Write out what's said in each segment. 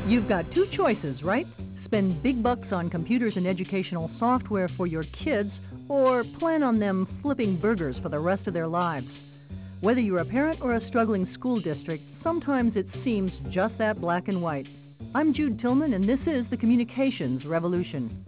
You've got two choices, right? Spend big bucks on computers and educational software for your kids, or plan on them flipping burgers for the rest of their lives. Whether you're a parent or a struggling school district, sometimes it seems just that black and white. I'm Jude Tillman, and this is the Communications Revolution.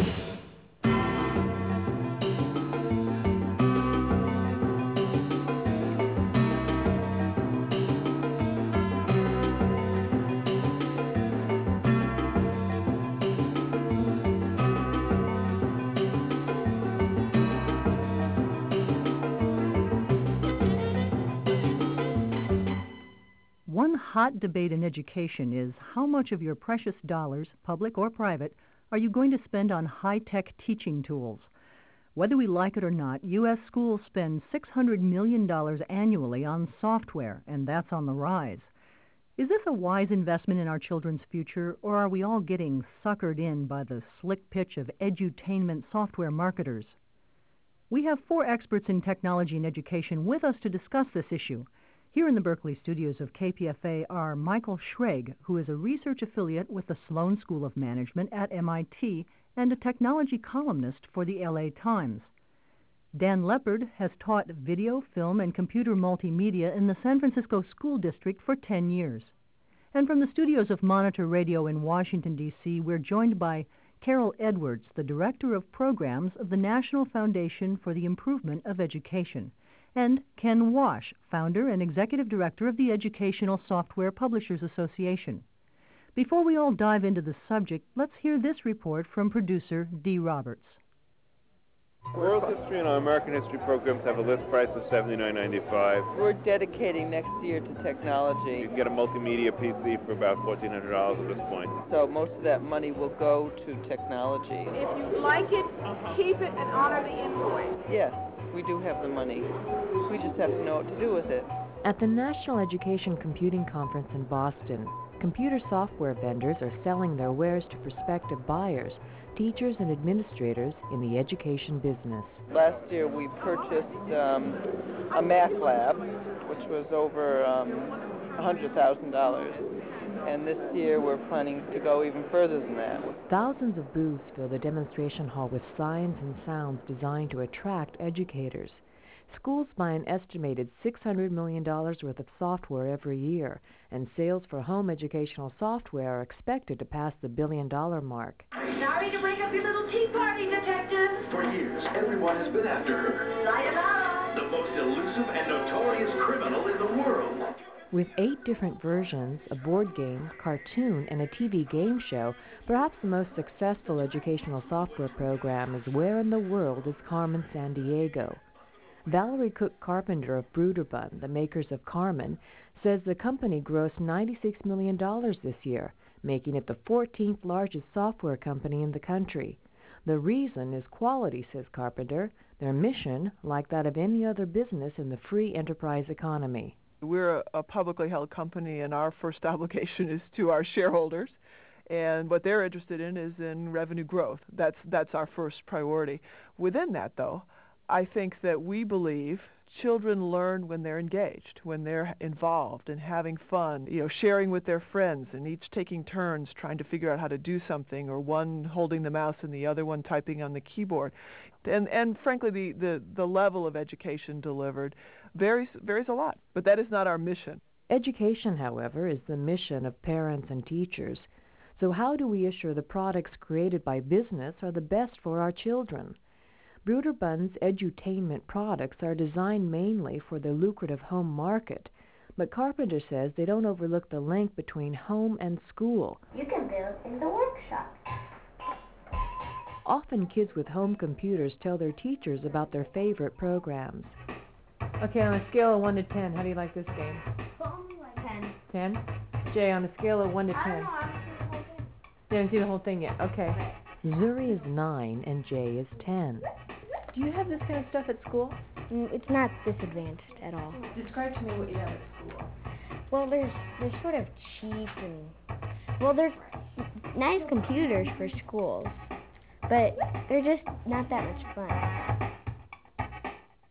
One hot debate in education is how much of your precious dollars, public or private, are you going to spend on high-tech teaching tools? Whether we like it or not, U.S. schools spend $600 million annually on software, and that's on the rise. Is this a wise investment in our children's future, or are we all getting suckered in by the slick pitch of edutainment software marketers? We have four experts in technology and education with us to discuss this issue. Here in the Berkeley studios of KPFA are Michael Schrage, who is a research affiliate with the Sloan School of Management at MIT and a technology columnist for the LA Times. Dan Leppard has taught video, film, and computer multimedia in the San Francisco School District for 10 years. And from the studios of Monitor Radio in Washington, D.C., we're joined by Carol Edwards, the Director of Programs of the National Foundation for the Improvement of Education, and Ken Wash, founder and executive director of the Educational Software Publishers Association. Before we all dive into the subject, let's hear this report from producer Dee Roberts. World History and our American History programs have a list price of $79.95. We're dedicating next year to technology. You can get a multimedia PC for about $1,400 at this point. So most of that money will go to technology. If you like it, keep it and honor the invoice. Yes, we do have the money. We just have to know what to do with it. At the National Education Computing Conference in Boston, computer software vendors are selling their wares to prospective buyers, teachers and administrators in the education business. Last year we purchased a math lab, which was over $100,000. And this year we're planning to go even further than that. Thousands of booths fill the demonstration hall with signs and sounds designed to attract educators. Schools buy an estimated $600 million worth of software every year, and sales for home educational software are expected to pass the $1 billion mark. Sorry to break up your little tea party, detective. For years, everyone has been after her. Light it up. The most elusive and notorious criminal in the world. With 8 different versions, a board game, cartoon, and a TV game show, perhaps the most successful educational software program is Where in the World is Carmen Sandiego? Valerie Cook Carpenter of Broderbund, the makers of Carmen, says the company grossed $96 million this year, making it the 14th largest software company in the country. The reason is quality, says Carpenter. Their mission, like that of any other business in the free enterprise economy. We're a publicly held company, and our first obligation is to our shareholders. And what they're interested in is in revenue growth. That's our first priority. Within that, though, I think that we believe children learn when they're engaged, when they're involved and having fun, sharing with their friends and each taking turns trying to figure out how to do something, or one holding the mouse and the other one typing on the keyboard. And frankly, the level of education delivered varies a lot, but that is not our mission. Education, however, is the mission of parents and teachers. So how do we assure the products created by business are the best for our children? Broderbund's edutainment products are designed mainly for the lucrative home market, but Carpenter says they don't overlook the link between home and school. You can build in the workshop. Often kids with home computers tell their teachers about their favorite programs. Okay, on a scale of 1 to 10, how do you like this game? Only like 10. 10? Jay, on a scale of 1 to 10. I don't know, I haven't seen the whole thing. You haven't seen the whole thing yet. Okay. Zuri is 9 and Jay is 10. Do you have this kind of stuff at school? It's not disadvantaged at all. Describe to me what you have at school. Well, they're sort of cheap and, they're nice computers for schools, but they're just not that much fun.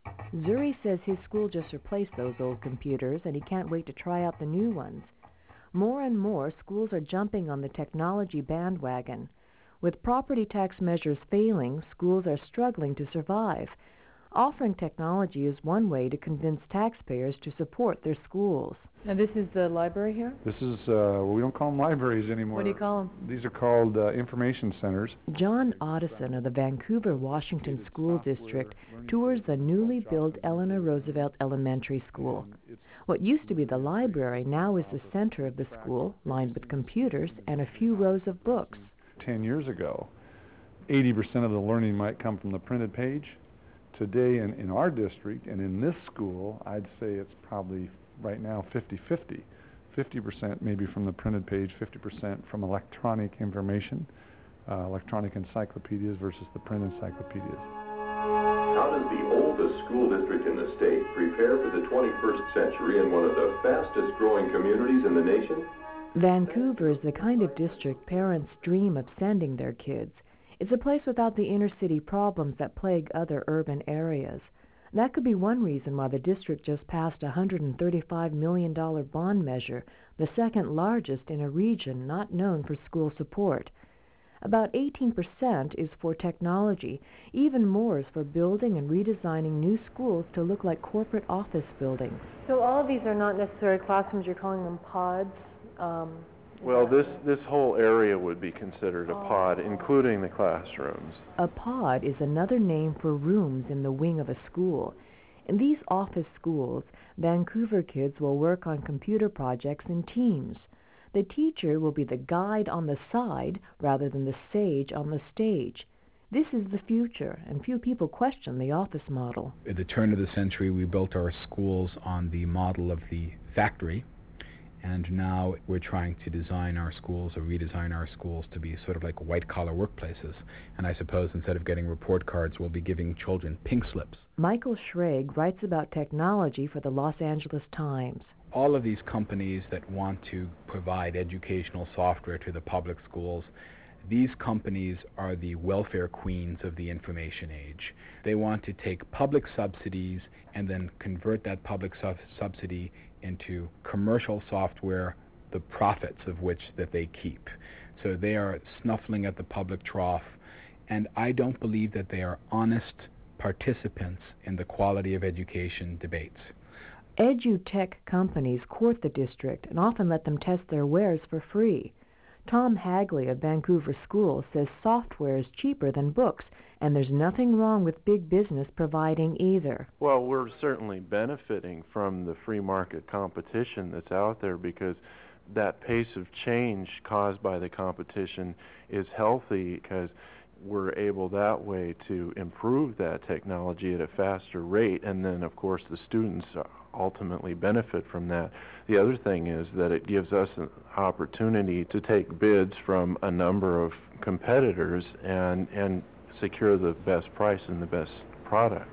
Zuri says his school just replaced those old computers and he can't wait to try out the new ones. More and more, schools are jumping on the technology bandwagon. With property tax measures failing, schools are struggling to survive. Offering technology is one way to convince taxpayers to support their schools. Now, this is the library here? This is, we don't call them libraries anymore. What do you call them? These are called information centers. John Otteson of the Vancouver, Washington School District tours the newly built Eleanor Roosevelt Elementary School. What used to be the library now is the center of the school, lined with computers and a few rows of books. 10 years ago, 80% of the learning might come from the printed page. Today in our district and in this school, I'd say it's probably right now 50-50. 50% maybe from the printed page, 50% from electronic information, electronic encyclopedias versus the print encyclopedias. How does the oldest school district in the state prepare for the 21st century in one of the fastest growing communities in the nation? Vancouver is the kind of district parents dream of sending their kids. It's a place without the inner city problems that plague other urban areas. That could be one reason why the district just passed a $135 million bond measure, the second largest in a region not known for school support. About 18% is for technology. Even more is for building and redesigning new schools to look like corporate office buildings. So all of these are not necessarily classrooms, you're calling them pods? Well, this whole area would be considered a pod, including the classrooms. A pod is another name for rooms in the wing of a school. In these office schools, Vancouver kids will work on computer projects in teams. The teacher will be the guide on the side rather than the sage on the stage. This is the future, and few people question the office model. At the turn of the century, we built our schools on the model of the factory. And now we're trying to design our schools or redesign our schools to be sort of like white-collar workplaces. And I suppose instead of getting report cards, we'll be giving children pink slips. Michael Schrage writes about technology for the Los Angeles Times. All of these companies that want to provide educational software to the public schools, these companies are the welfare queens of the information age. They want to take public subsidies and then convert that public subsidy into commercial software, the profits of which that they keep. So they are snuffling at the public trough, and I don't believe that they are honest participants in the quality of education debates. Edutech companies court the district and often let them test their wares for free. Tom Hagley of Vancouver Schools says software is cheaper than books, and there's nothing wrong with big business providing either. Well, we're certainly benefiting from the free market competition that's out there because that pace of change caused by the competition is healthy because we're able that way to improve that technology at a faster rate, and then, of course, the students ultimately benefit from that. The other thing is that it gives us an opportunity to take bids from a number of competitors and secure the best price and the best product.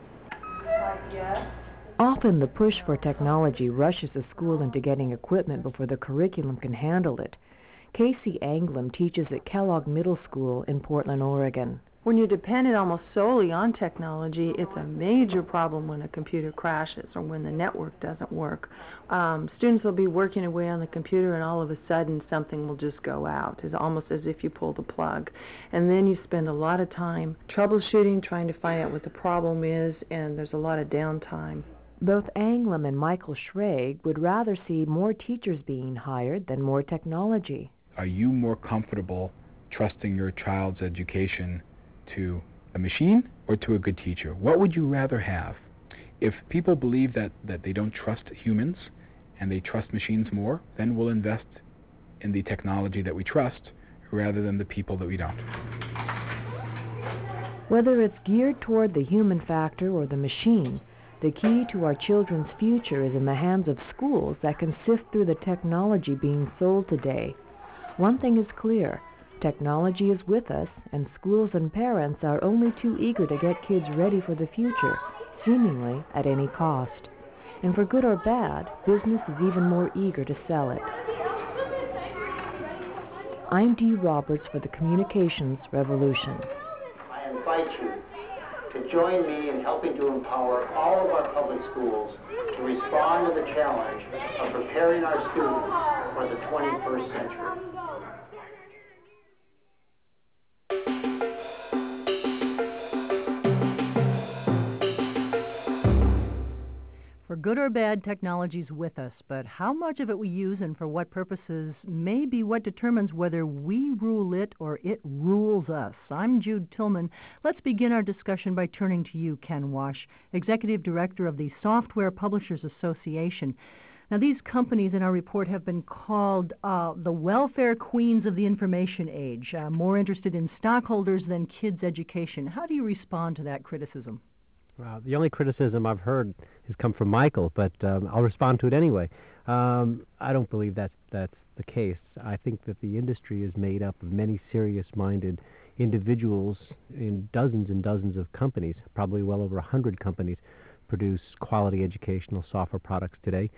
Often the push for technology rushes a school into getting equipment before the curriculum can handle it. Casey Anglem teaches at Kellogg Middle School in Portland, Oregon. When you're dependent almost solely on technology, it's a major problem when a computer crashes or when the network doesn't work. Students will be working away on the computer and all of a sudden something will just go out. It's almost as if you pull the plug. And then you spend a lot of time troubleshooting, trying to find out what the problem is, and there's a lot of downtime. Both Anglem and Michael Schrage would rather see more teachers being hired than more technology. Are you more comfortable trusting your child's education to a machine or to a good teacher? What would you rather have? If people believe that they don't trust humans and they trust machines more, then we'll invest in the technology that we trust rather than the people that we don't. Whether it's geared toward the human factor or the machine, the key to our children's future is in the hands of schools that can sift through the technology being sold today. One thing is clear. Technology is with us, and schools and parents are only too eager to get kids ready for the future, seemingly at any cost. And for good or bad, business is even more eager to sell it. I'm Dee Roberts for the Communications Revolution. I invite you to join me in helping to empower all of our public schools to respond to the challenge of preparing our students for the 21st century. For good or bad, technology's with us, but how much of it we use and for what purposes may be what determines whether we rule it or it rules us. I'm Jude Tillman. Let's begin our discussion by turning to you, Ken Wash, Executive Director of the Software Publishers Association. Now, these companies in our report have been called the welfare queens of the information age, more interested in stockholders than kids' education. How do you respond to that criticism? The only criticism I've heard has come from Michael, but I'll respond to it anyway. I don't believe that's the case. I think that the industry is made up of many serious-minded individuals in dozens and dozens of companies. Probably well over 100 companies produce quality educational software products today.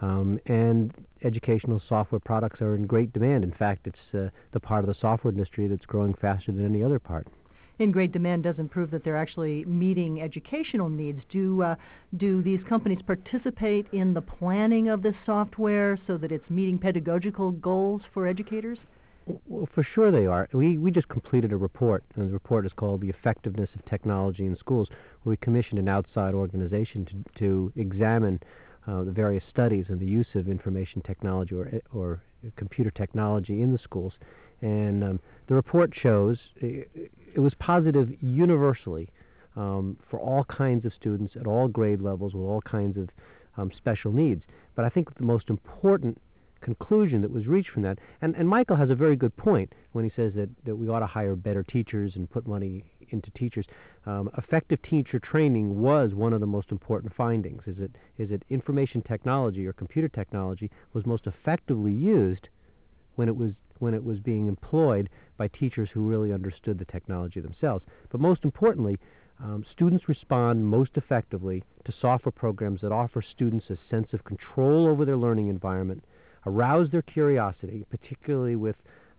And educational software products are in great demand. In fact, it's the part of the software industry that's growing faster than any other part. In great demand doesn't prove that they're actually meeting educational needs. Do these companies participate in the planning of this software so that it's meeting pedagogical goals for educators? Well, for sure they are. We just completed a report, and the report is called The Effectiveness of Technology in Schools, where we commissioned an outside organization to examine the various studies of the use of information technology or computer technology in the schools. And the report shows it was positive universally for all kinds of students at all grade levels with all kinds of special needs. But I think the most important conclusion that was reached from that, and Michael has a very good point when he says that we ought to hire better teachers and put money into teachers. Effective teacher training was one of the most important findings, is that information technology or computer technology was most effectively used when it was being employed by teachers who really understood the technology themselves. But most importantly, students respond most effectively to software programs that offer students a sense of control over their learning environment, arouse their curiosity, particularly with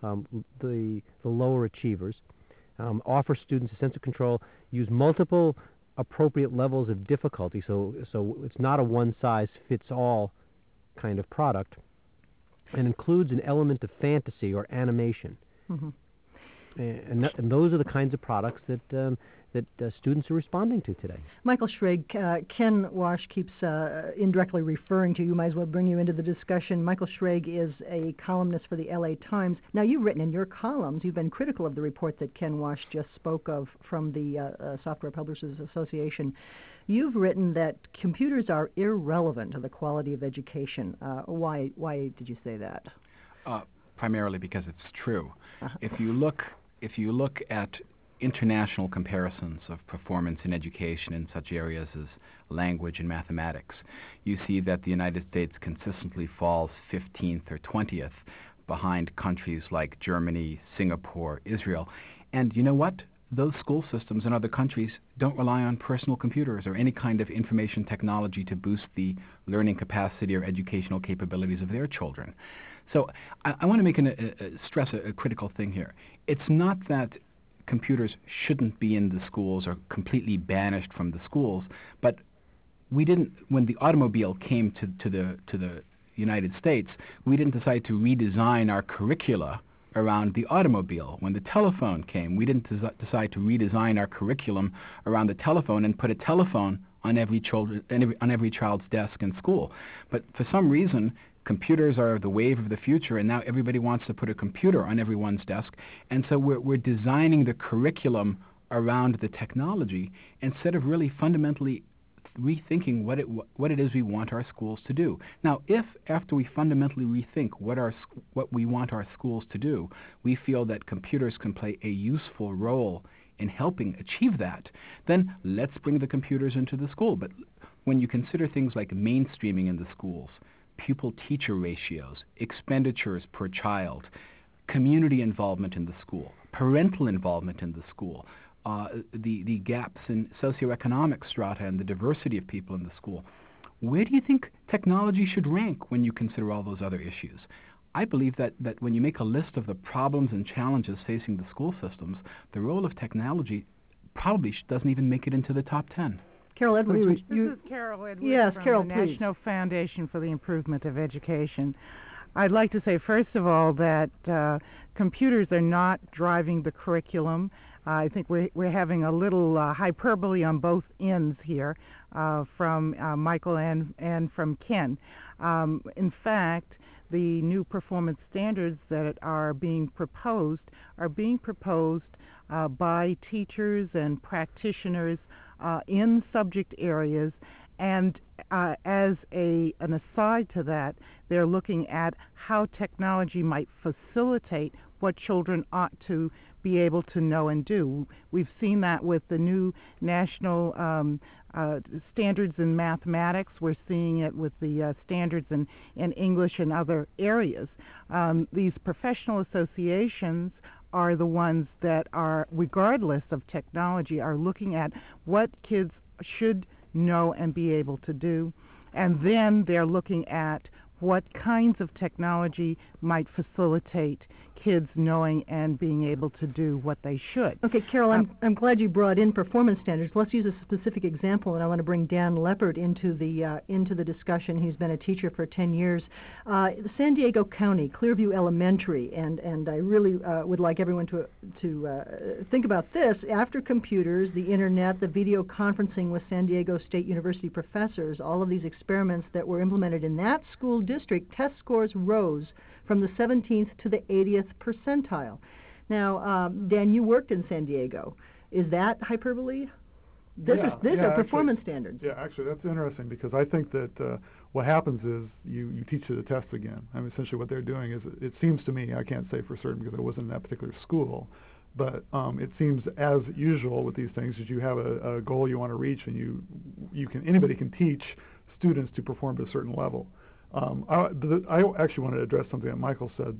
the lower achievers, offer students a sense of control, use multiple appropriate levels of difficulty, so it's not a one-size-fits-all kind of product, and includes an element of fantasy or animation. Mm-hmm. And those are the kinds of products that students are responding to today. Michael Schrage, Ken Wash keeps indirectly referring to you. Might as well bring you into the discussion. Michael Schrage is a columnist for the LA Times. Now, you've written in your columns, you've been critical of the report that Ken Wash just spoke of from the Software Publishers Association. You've written that computers are irrelevant to the quality of education. Why did you say that? Primarily because it's true. Uh-huh. If you look at international comparisons of performance in education in such areas as language and mathematics, you see that the United States consistently falls 15th or 20th behind countries like Germany, Singapore, Israel. And you know what? Those school systems in other countries don't rely on personal computers or any kind of information technology to boost the learning capacity or educational capabilities of their children. So I want to stress a critical thing here. It's not that computers shouldn't be in the schools or completely banished from the schools, but we didn't. When the automobile came to the United States, we didn't decide to redesign our curricula around the automobile. When the telephone came, we didn't decide to redesign our curriculum around the telephone and put a telephone on every child's desk in school. But for some reason, computers are the wave of the future, and now everybody wants to put a computer on everyone's desk. And so we're designing the curriculum around the technology instead of really fundamentally rethinking what it is we want our schools to do. Now, if after we fundamentally rethink what we want our schools to do, we feel that computers can play a useful role in helping achieve that, then let's bring the computers into the school. But when you consider things like mainstreaming in the schools, pupil-teacher ratios, expenditures per child, community involvement in the school, parental involvement in the school, the gaps in socioeconomic strata and the diversity of people in the school, where do you think technology should rank when you consider all those other issues? I believe that when you make a list of the problems and challenges facing the school systems, the role of technology probably doesn't even make it into the top 10. Carol Edwards. This is Carol Edwards yes, from Carol, the please. National Foundation for the Improvement of Education. I'd like to say, first of all, that computers are not driving the curriculum. I think we're having a little hyperbole on both ends here from Michael and from Ken. In fact, the new performance standards that are being proposed by teachers and practitioners in subject areas, and as an aside to that, they're looking at how technology might facilitate what children ought to be able to know and do. We've seen that with the new national standards in mathematics. We're seeing it with the standards in English and other areas. These professional associations are the ones that are, regardless of technology, are looking at what kids should know and be able to do, and then they're looking at what kinds of technology might facilitate kids knowing and being able to do what they should. Okay, Carol, I'm glad you brought in performance standards. Let's use a specific example, and I want to bring Dan Leppert into the discussion. He's been a teacher for 10 years. San Diego County, Clearview Elementary, and I really would like everyone to think about this. After computers, the internet, the video conferencing with San Diego State University professors, all of these experiments that were implemented in that school district, test scores rose from the 17th to the 80th percentile. Now, Dan, you worked in San Diego. Is that hyperbole? These are performance standards. Yeah, actually, that's interesting because I think that what happens is you teach the test again. I mean, essentially what they're doing is, it seems to me, I can't say for certain because I wasn't in that particular school, but it seems as usual with these things that you have a goal you want to reach, and anybody can teach students to perform to a certain level. I actually wanted to address something that Michael said,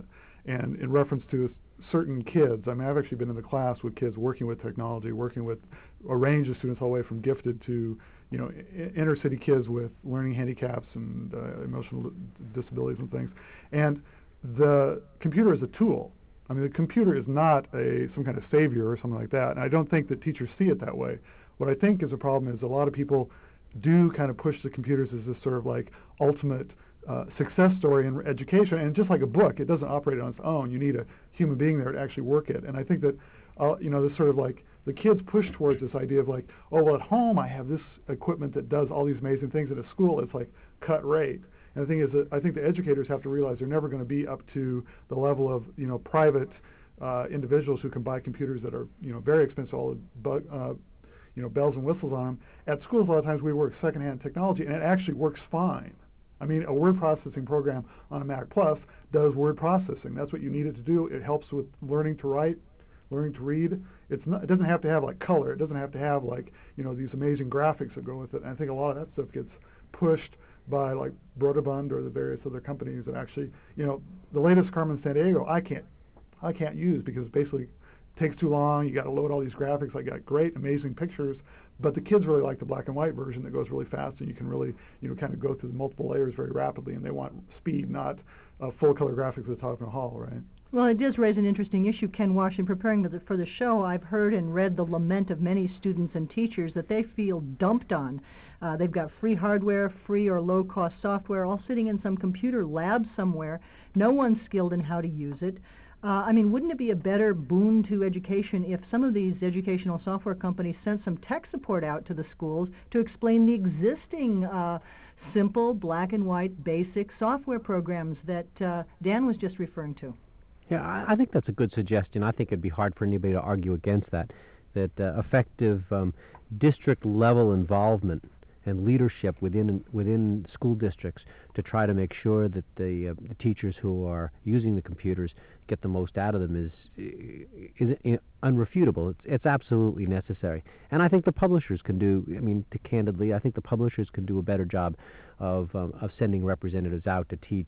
and in reference to certain kids. I mean, I've actually been in the class with kids working with technology, working with a range of students all the way from gifted to, inner city kids with learning handicaps and emotional disabilities and things. And the computer is a tool. I mean, the computer is not some kind of savior or something like that, and I don't think that teachers see it that way. What I think is a problem is a lot of people do kind of push the computers as this sort of like ultimate success story in education, and just like a book, it doesn't operate on its own. You need a human being there to actually work it. And I think that this sort of like the kids push towards this idea of like, oh, well, at home I have this equipment that does all these amazing things. At a school it's like cut rate. And the thing is that I think the educators have to realize they're never going to be up to the level of private individuals who can buy computers that are very expensive, all the bells and whistles on them. At schools, a lot of times we work secondhand technology, and it actually works fine. I mean, a word processing program on a Mac Plus does word processing. That's what you need it to do. It helps with learning to write, learning to read. It doesn't have to have like color. It doesn't have to have like these amazing graphics that go with it. And I think a lot of that stuff gets pushed by like Broderbund or the various other companies that actually, the latest Carmen Sandiego I can't use because it basically takes too long. You got to load all these graphics. I got great, amazing pictures. But the kids really like the black and white version that goes really fast, and you can really, kind of go through the multiple layers very rapidly, and they want speed, not full color graphics at the top of the hall, right? Well, it does raise an interesting issue, Ken Wash. In preparing for the show, I've heard and read the lament of many students and teachers that they feel dumped on. They've got free hardware, free or low-cost software, all sitting in some computer lab somewhere. No one's skilled in how to use it. Wouldn't it be a better boon to education if some of these educational software companies sent some tech support out to the schools to explain the existing simple, black and white, basic software programs that Dan was just referring to? Yeah, I think that's a good suggestion. I think it'd be hard for anybody to argue against that effective district-level involvement and leadership within school districts to try to make sure that the teachers who are using the computers get the most out of them is unrefutable. It's absolutely necessary. And I think the publishers can do, candidly, I think the publishers can do a better job of sending representatives out to teach.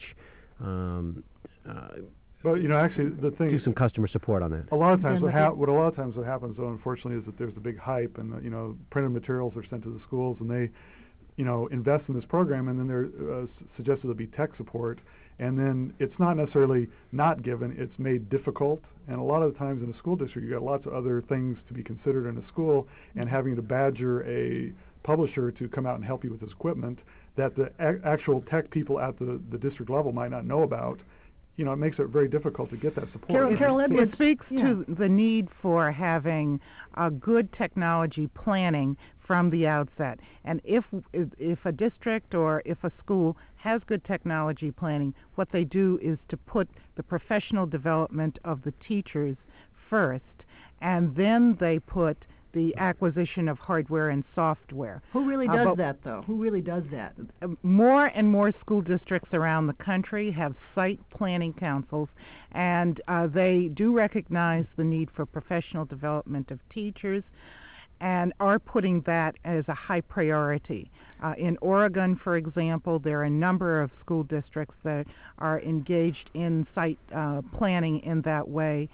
But actually, the thing do some customer support on that. A lot of times, what happens, though, unfortunately, is that there's the big hype, and printed materials are sent to the schools, and they, invest in this program, and then they're suggested to be tech support, and then it's not necessarily not given, it's made difficult. And a lot of the times in a school district, you've got lots of other things to be considered in a school, and having to badger a publisher to come out and help you with this equipment that the actual tech people at the district level might not know about, it makes it very difficult to get that support. Carol, it speaks to the need for having a good technology planning from the outset. And if a district or if a school has good technology planning, what they do is to put the professional development of the teachers first, and then they put the acquisition of hardware and software. Who really does that, though? Who really does that? More and more school districts around the country have site planning councils, and they do recognize the need for professional development of teachers and are putting that as a high priority. In Oregon, for example, there are a number of school districts that are engaged in site planning in that way.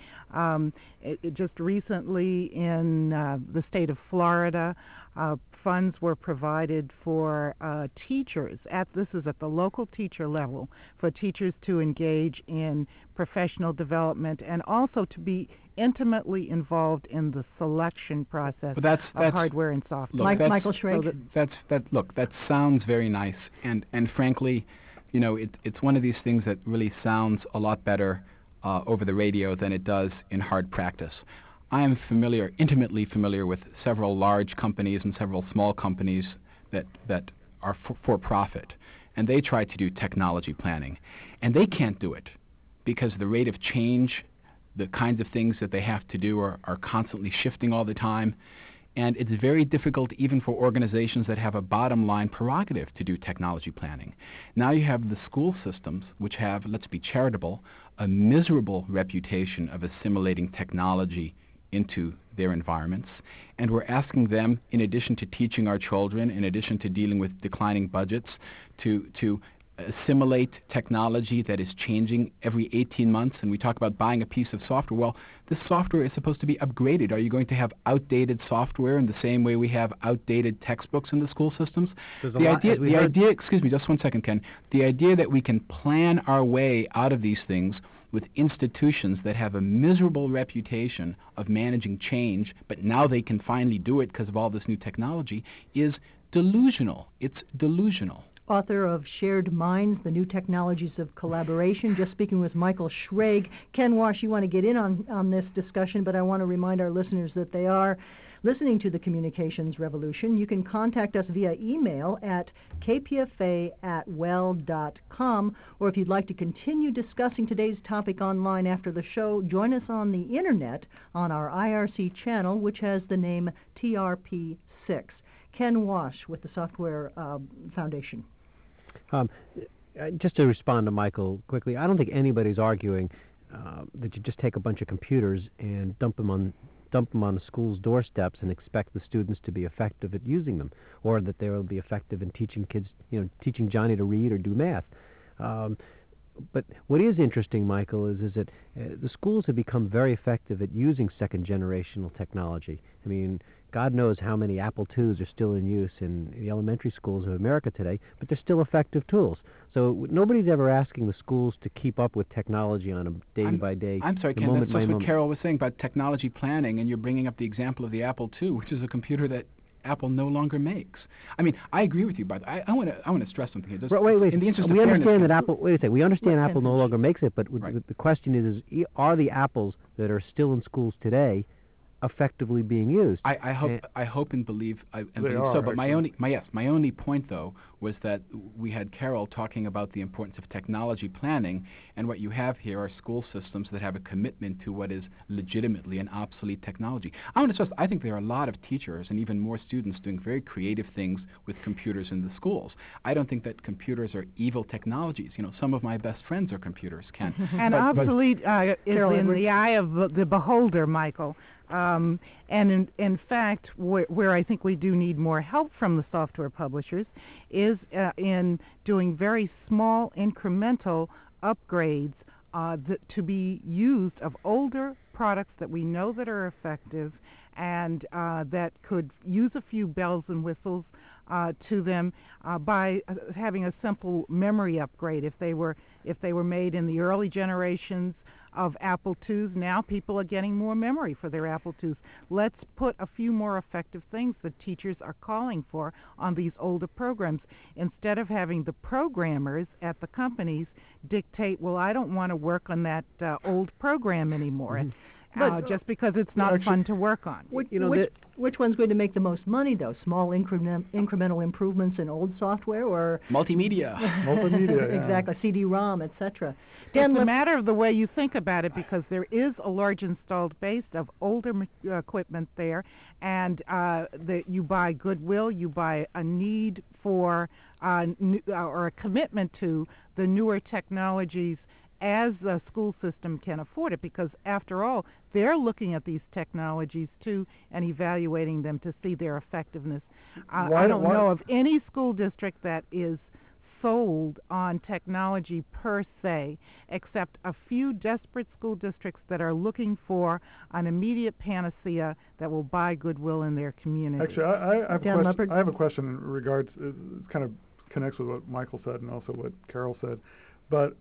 Just recently in the state of Florida, funds were provided for teachers, this is at the local teacher level, for teachers to engage in professional development and also to be intimately involved in the selection process of hardware and software. Michael Schrage? That sounds very nice, and frankly, it's one of these things that really sounds a lot better over the radio than it does in hard practice. I am intimately familiar with several large companies and several small companies that are for profit, and they try to do technology planning, and they can't do it because the rate of change, the kinds of things that they have to do are constantly shifting all the time, and it's very difficult even for organizations that have a bottom line prerogative to do technology planning. Now you have the school systems, which have, let's be charitable, a miserable reputation of assimilating technology into their environments, and we're asking them, in addition to teaching our children, in addition to dealing with declining budgets, to assimilate technology that is changing every 18 months, and we talk about buying a piece of software. Well, this software is supposed to be upgraded. Are you going to have outdated software in the same way we have outdated textbooks in the school systems? The idea, excuse me, just 1 second, Ken. The idea that we can plan our way out of these things with institutions that have a miserable reputation of managing change, but now they can finally do it because of all this new technology, is delusional. It's delusional. Author of Shared Minds, The New Technologies of Collaboration, just speaking with Michael Schrage. Ken Wash, you want to get in on this discussion, but I want to remind our listeners that they are listening to the Communications Revolution. You can contact us via email at kpfa@well.com, or if you'd like to continue discussing today's topic online after the show, join us on the internet on our IRC channel, which has the name TRP6. Ken Wash with the Software Foundation. Just to respond to Michael quickly, I don't think anybody's arguing that you just take a bunch of computers and dump them on the school's doorsteps and expect the students to be effective at using them, or that they will be effective in teaching kids, teaching Johnny to read or do math. But what is interesting, Michael, is that the schools have become very effective at using second-generational technology. I mean, God knows how many Apple IIs are still in use in the elementary schools of America today, but they're still effective tools. So nobody's ever asking the schools to keep up with technology on a day-by-day, I'm sorry, Ken, that's what Carol was saying about technology planning, and you're bringing up the example of the Apple II, which is a computer that Apple no longer makes. I mean, I agree with you, but I want to stress something here. Just wait. In the interest we of understand fairness, that Apple. Wait a second. We understand Apple no longer makes it, but the question is, are the Apples that are still in schools today effectively being used? I hope and believe so. But my only point though was that we had Carol talking about the importance of technology planning, and what you have here are school systems that have a commitment to what is legitimately an obsolete technology. I want to stress, I think there are a lot of teachers and even more students doing very creative things with computers in the schools. I don't think that computers are evil technologies. Some of my best friends are computers, Ken. And obsolete is in the eye of the beholder, Michael. And in fact, where I think we do need more help from the software publishers is in doing very small incremental upgrades to be used of older products that we know that are effective and that could use a few bells and whistles to them by having a simple memory upgrade. If they were made in the early generations of Apple IIs, now people are getting more memory for their Apple IIs. Let's put a few more effective things that teachers are calling for on these older programs, instead of having the programmers at the companies dictate, well, I don't want to work on that old program anymore. Just because it's not fun to work on. Which one's going to make the most money, though? Small incremental improvements in old software, or multimedia? Multimedia, yeah. Exactly, CD-ROM, etc. It's a matter of the way you think about it, because there is a large installed base of older equipment there, and you buy goodwill, you buy a need for or a commitment to the newer technologies as the school system can afford it, because after all, they're looking at these technologies too and evaluating them to see their effectiveness. I don't know of any school district that is sold on technology per se, except a few desperate school districts that are looking for an immediate panacea that will buy goodwill in their community. Actually, I have a question in regards, it kind of connects with what Michael said and also what Carol said, but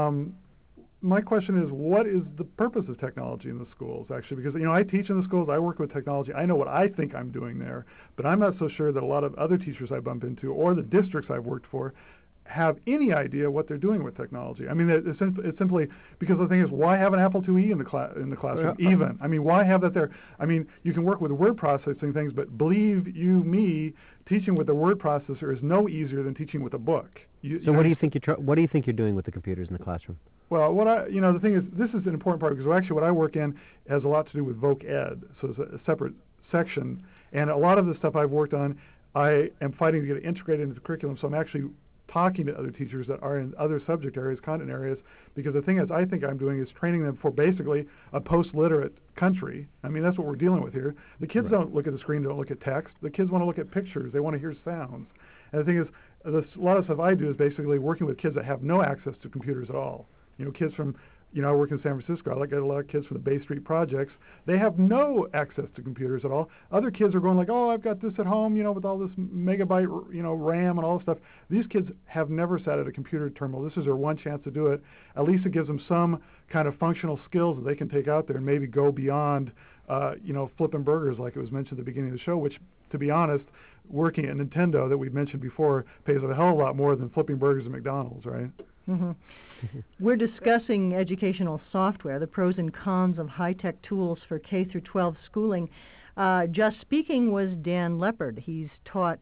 my question is, what is the purpose of technology in the schools, actually? Because, I teach in the schools, I work with technology, I know what I think I'm doing there, but I'm not so sure that a lot of other teachers I bump into or the districts I've worked for have any idea what they're doing with technology. I mean, it's simply because the thing is, why have an Apple IIe in the classroom even? I mean, why have that there? I mean, you can work with word processing things, but believe you me, teaching with a word processor is no easier than teaching with a book. What do you think you're doing with the computers in the classroom? Well, the thing is, this is an important part, because actually what I work in has a lot to do with voc ed, so it's a separate section, and a lot of the stuff I've worked on, I am fighting to get it integrated into the curriculum, so I'm actually talking to other teachers that are in other subject areas, content areas, because the thing is, I think I'm doing is training them for basically a post-literate country. I mean, that's what we're dealing with here. The kids don't look at the screen, don't look at text. The kids want to look at pictures. They want to hear sounds. And the thing is, a lot of stuff I do is basically working with kids that have no access to computers at all. Kids from, I work in San Francisco. I get a lot of kids from the Bay Street projects. They have no access to computers at all. Other kids are going like, oh, I've got this at home, with all this megabyte, RAM and all this stuff. These kids have never sat at a computer terminal. This is their one chance to do it. At least it gives them some kind of functional skills that they can take out there and maybe go beyond, flipping burgers, like it was mentioned at the beginning of the show, which, to be honest, working at Nintendo that we've mentioned before pays a hell of a lot more than flipping burgers at McDonald's, right? Mm-hmm. We're discussing educational software, the pros and cons of high-tech tools for K-12 schooling. Just speaking was Dan Leopard. He's taught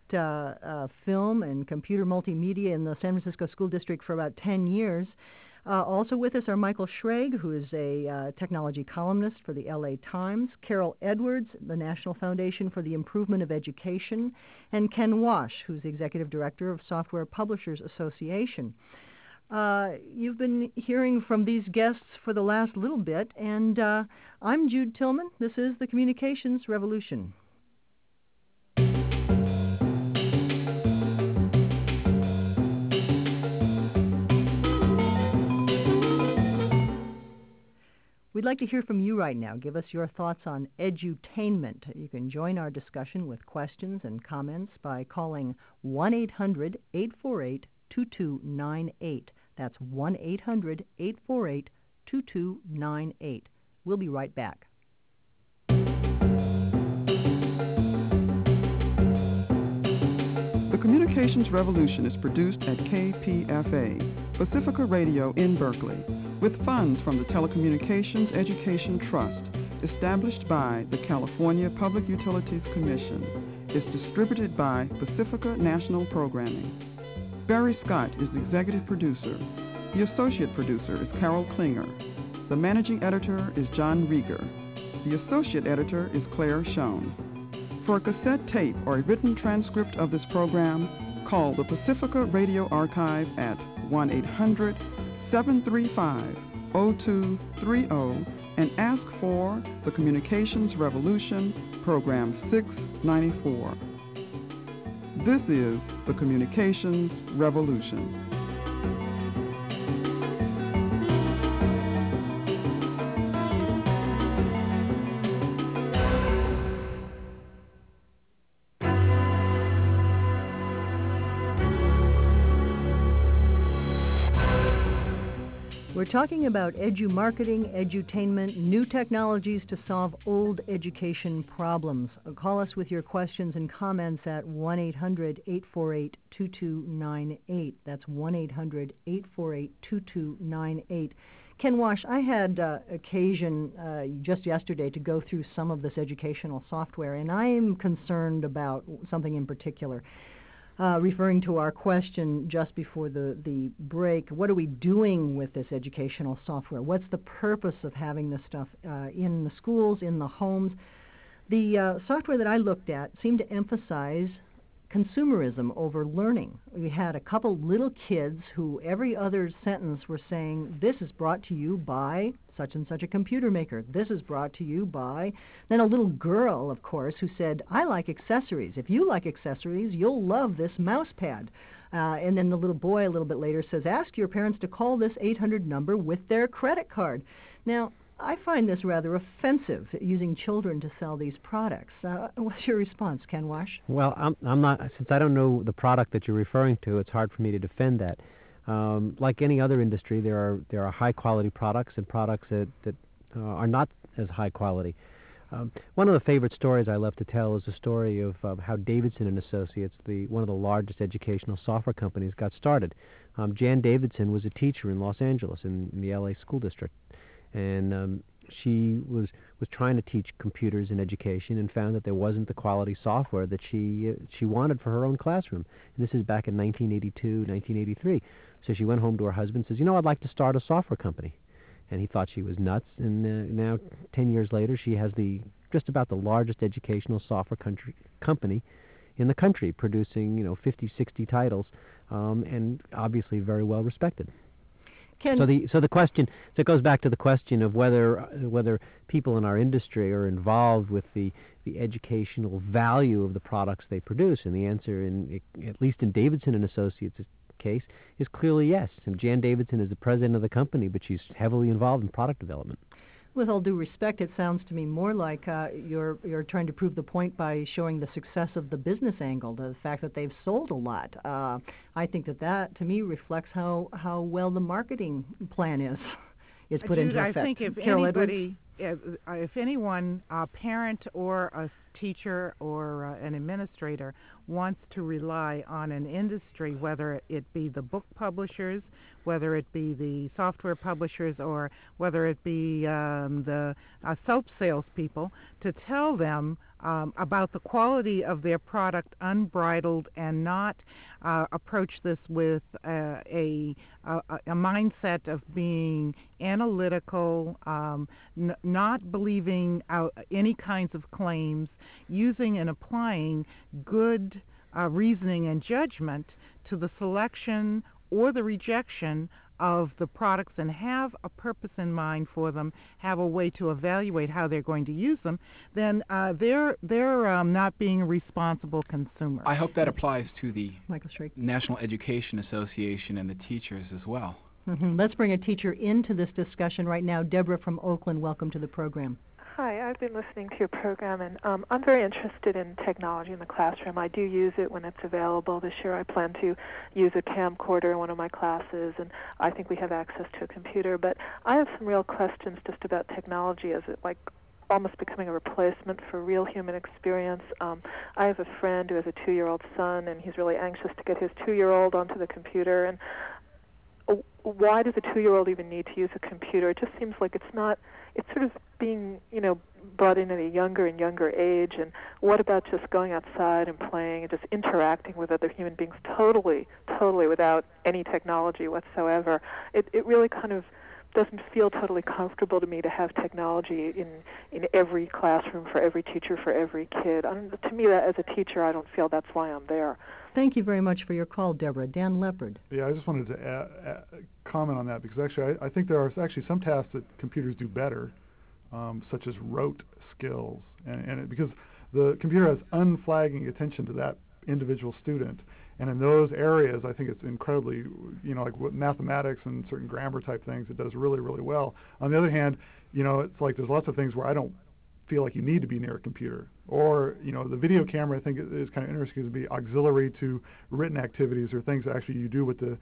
film and computer multimedia in the San Francisco School District for about 10 years. Also with us are Michael Schrage, who is a technology columnist for the LA Times, Carol Edwards, the National Foundation for the Improvement of Education, and Ken Wash, who's the Executive Director of Software Publishers Association. You've been hearing from these guests for the last little bit, and I'm Jude Tillman. This is the Communications Revolution. We'd like to hear from you right now. Give us your thoughts on edutainment. You can join our discussion with questions and comments by calling 1-800-848-2298. That's 1-800-848-2298. We'll be right back. The Communications Revolution is produced at KPFA, Pacifica Radio in Berkeley, with funds from the Telecommunications Education Trust, established by the California Public Utilities Commission. It's distributed by Pacifica National Programming. Barry Scott is the executive producer. The associate producer is Carol Klinger. The managing editor is John Rieger. The associate editor is Claire Schoen. For a cassette tape or a written transcript of this program, call the Pacifica Radio Archive at 1-800-735-0230 and ask for the Communications Revolution, Program 694. This is the Communications Revolution. We're talking about edu-marketing, edutainment, new technologies to solve old education problems. Call us with your questions and comments at 1-800-848-2298. That's 1-800-848-2298. Ken Wash, I had occasion just yesterday to go through some of this educational software, and I'm concerned about something in particular. Referring to our question just before the break, what are we doing with this educational software? What's the purpose of having this stuff in the schools, in the homes? The software that I looked at seemed to emphasize consumerism over learning. We had a couple little kids who every other sentence were saying, this is brought to you by such and such a computer maker. This is brought to you by... Then a little girl, of course, who said, I like accessories. If you like accessories, you'll love this mouse pad. And then the little boy a little bit later says, ask your parents to call this 800 number with their credit card. Now, I find this rather offensive, using children to sell these products. What's your response, Ken Wash? Well, I'm not, since I don't know the product that you're referring to, it's hard for me to defend that. Like any other industry, there are high-quality products and products that are not as high quality. One of the favorite stories I love to tell is the story of how Davidson and Associates, one of the largest educational software companies, got started. Jan Davidson was a teacher in Los Angeles in the LA school district. And she was trying to teach computers in education and found that there wasn't the quality software that she wanted for her own classroom. And this is back in 1982, 1983. So she went home to her husband and says, I'd like to start a software company. And he thought she was nuts. And now, 10 years later, she has just about the largest educational software company in the country, producing 50, 60 titles, and obviously very well respected. So the question, so it goes back to the question of whether people in our industry are involved with the educational value of the products they produce, and the answer, at least in Davidson and Associates' case, is clearly yes. And Jan Davidson is the president of the company, but she's heavily involved in product development. With all due respect, it sounds to me more like you're trying to prove the point by showing the success of the business angle, the fact that they've sold a lot. I think that to me reflects how well the marketing plan is put into effect. I think if anybody, if anyone, a parent or a teacher or an administrator wants to rely on an industry, whether it be the book publishers, whether it be the software publishers, or whether it be the soap salespeople, to tell them about the quality of their product unbridled and not approach this with a mindset of being analytical, not believing any kinds of claims, using and applying good reasoning and judgment to the selection or the rejection of the products, and have a purpose in mind for them, have a way to evaluate how they're going to use them, then they're not being a responsible consumer. I hope that applies to the Michael Schrake. National Education Association and the teachers as well. Mm-hmm. Let's bring a teacher into this discussion right now. Deborah from Oakland, welcome to the program. Hi, I've been listening to your program, and I'm very interested in technology in the classroom. I do use it when it's available. This year I plan to use a camcorder in one of my classes, and I think we have access to a computer. But I have some real questions just about technology. Is it like almost becoming a replacement for real human experience? I have a friend who has a 2-year-old son, and he's really anxious to get his 2-year-old onto the computer. And why does a 2-year-old even need to use a computer? It just seems like it's sort of being, brought in at a younger and younger age. And what about just going outside and playing and just interacting with other human beings totally without any technology whatsoever? It really kind of doesn't feel totally comfortable to me to have technology in every classroom for every teacher, for every kid. To me, as a teacher, I don't feel that's why I'm there. Thank you very much for your call, Deborah. Dan Leopard. Yeah, I just wanted to comment on that, because actually I think there are actually some tasks that computers do better, such as rote skills, because the computer has unflagging attention to that individual student. And in those areas, I think it's incredibly, like with mathematics and certain grammar type things, it does really, really well. On the other hand, it's like there's lots of things where I don't feel like you need to be near a computer. Or, the video camera, I think, is kind of interesting, to be auxiliary to written activities or things that actually you do with the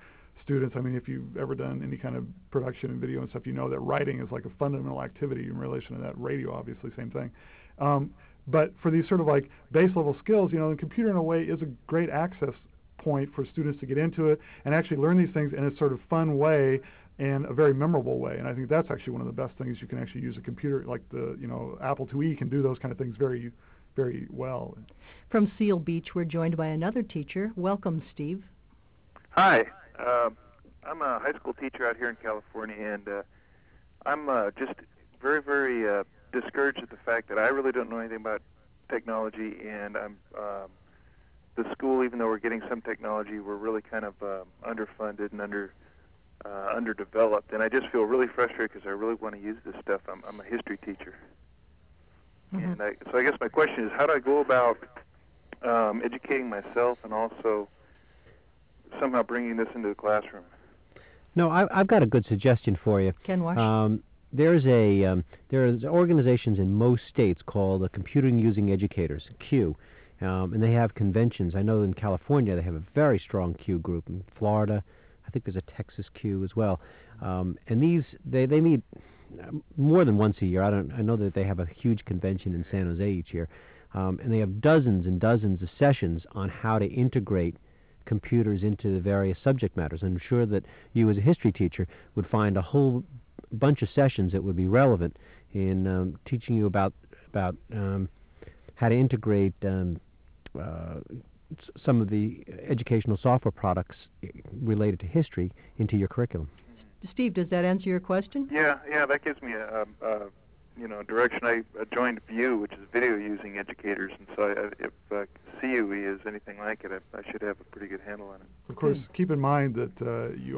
students. I mean, if you've ever done any kind of production and video and stuff, you know that writing is like a fundamental activity in relation to that. Radio, obviously, same thing. But for these sort of like base level skills, you know, the computer in a way is a great access point for students to get into it and actually learn these things in a sort of fun way and a very memorable way. And I think that's actually one of the best things. You can actually use a computer like the, you know, Apple IIe can do those kind of things very, very well. From Seal Beach, we're joined by another teacher. Welcome, Steve. Hi. I'm a high school teacher out here in California, and I'm just very, very discouraged at the fact that I really don't know anything about technology, and I'm the school, even though we're getting some technology, we're really kind of underfunded and underdeveloped, and I just feel really frustrated because I really want to use this stuff. I'm a history teacher. And so I guess my question is, how do I go about educating myself and also somehow bringing this into the classroom? No, I've got a good suggestion for you. Ken Wash? There's organizations in most states called the Computing Using Educators, CUE, and they have conventions. I know in California they have a very strong CUE group. In Florida, I think there's a Texas CUE as well. And these they meet more than once a year. I know that they have a huge convention in San Jose each year, and they have dozens and dozens of sessions on how to integrate computers into the various subject matters. I'm sure that you as a history teacher would find a whole bunch of sessions that would be relevant in teaching you about how to integrate some of the educational software products related to history into your curriculum. Steve, does that answer your question? Yeah, that gives me a direction. I joined VIEW, which is Video Using Educators, and so if CUE is anything like it, I should have a pretty good handle on it. Of course, keep in mind that you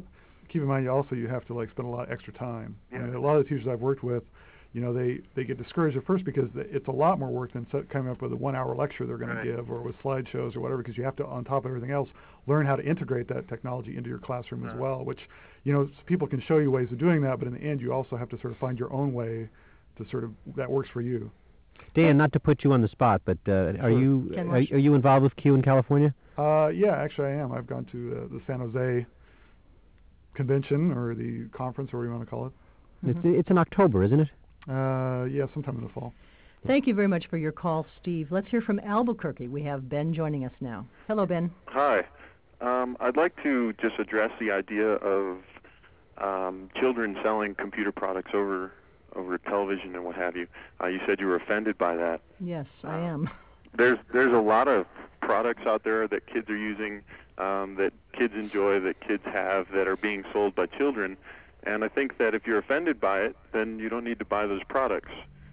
have to like spend a lot of extra time. Yeah. I mean, a lot of the teachers I've worked with, you know, they get discouraged at first because it's a lot more work than coming up with a 1-hour lecture they're going to give or with slideshows or whatever, because you have to, on top of everything else, learn how to integrate that technology into your classroom as well, which, you know, people can show you ways of doing that, but in the end you also have to sort of find your own way to sort of, that works for you. Dan, not to put you on the spot, but are you involved with CUE in California? Yeah, actually I am. I've gone to the San Jose convention or the conference, or whatever you want to call it. It's in October, isn't it? Yeah, sometime in the fall. Thank you very much for your call, Steve. Let's hear from Albuquerque. We have Ben joining us now. Hello, Ben. Hi. I'd like to just address the idea of children selling computer products over television and what have you. You said you were offended by that. Yes, I am. There's a lot of products out there that kids are using, that kids enjoy, that kids have, that are being sold by children. And I think that if you're offended by it, then you don't need to buy those products.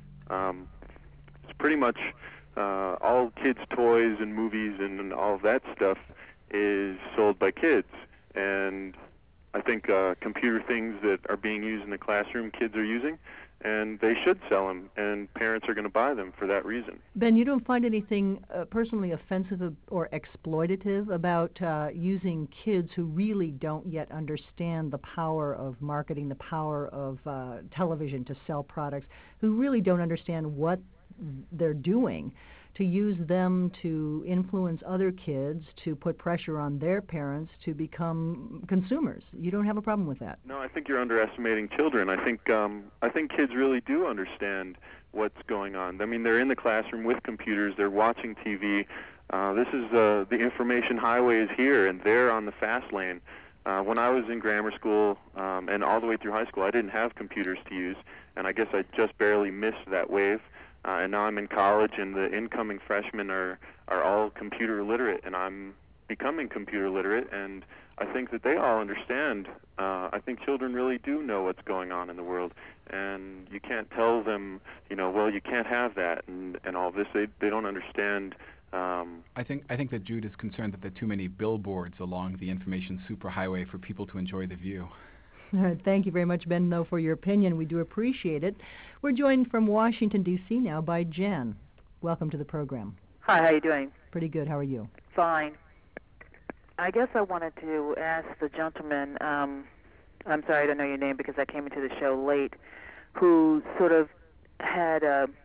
It's pretty much all kids' toys and movies and all of that stuff is sold by kids. And I think computer things that are being used in the classroom, kids are using, and they should sell them, and parents are going to buy them for that reason. Ben, you don't find anything personally offensive or exploitative about using kids who really don't yet understand the power of marketing, the power of television to sell products, who really don't understand what they're doing, to use them to influence other kids, to put pressure on their parents to become consumers? You don't have a problem with that? No, I think you're underestimating children. I think kids really do understand what's going on. I mean, they're in the classroom with computers. They're watching TV. This is the information highway is here, and they're on the fast lane. When I was in grammar school and all the way through high school, I didn't have computers to use, and I guess I just barely missed that wave. And now I'm in college, and the incoming freshmen are all computer literate, and I'm becoming computer literate, and I think that they all understand. I think children really do know what's going on in the world, and you can't tell them, well, you can't have that, and all this. They don't understand. I think that Jude is concerned that there are too many billboards along the information superhighway for people to enjoy the view. Thank you very much, Ben, though, for your opinion. We do appreciate it. We're joined from Washington, D.C. now by Jen. Welcome to the program. Hi, how are you doing? Pretty good. How are you? Fine. I guess I wanted to ask the gentleman, I'm sorry I don't know your name because I came into the show late, who sort of had